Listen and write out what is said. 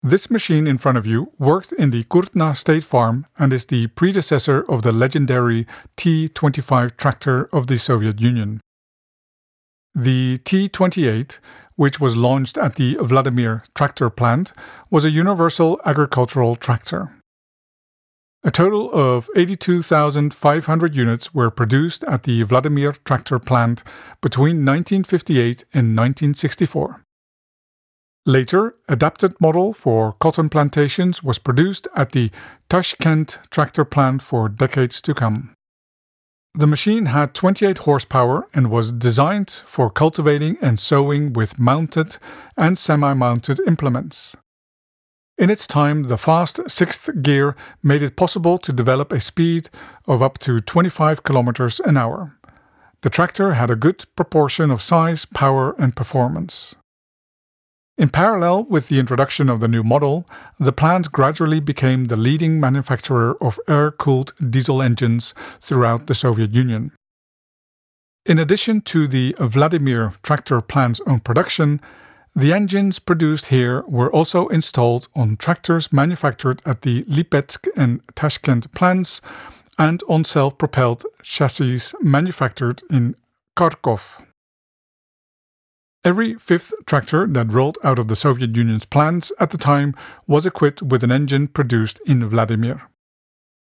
This machine in front of you worked in the Kurtna State Farm and is the predecessor of the legendary T-25 tractor of the Soviet Union. The T-28, which was launched at the Vladimir tractor plant, was a universal agricultural tractor. A total of 82,500 units were produced at the Vladimir tractor plant between 1958 and 1964. Later, adapted model for cotton plantations was produced at the Tashkent tractor plant for decades to come. The machine had 28 horsepower and was designed for cultivating and sowing with mounted and semi-mounted implements. In its time, the fast sixth gear made it possible to develop a speed of up to 25 kilometers an hour. The tractor had a good proportion of size, power, and performance. In parallel with the introduction of the new model, the plant gradually became the leading manufacturer of air-cooled diesel engines throughout the Soviet Union. In addition to the Vladimir tractor plant's own production, the engines produced here were also installed on tractors manufactured at the Lipetsk and Tashkent plants and on self-propelled chassis manufactured in Kharkov. Every fifth tractor that rolled out of the Soviet Union's plants at the time was equipped with an engine produced in Vladimir.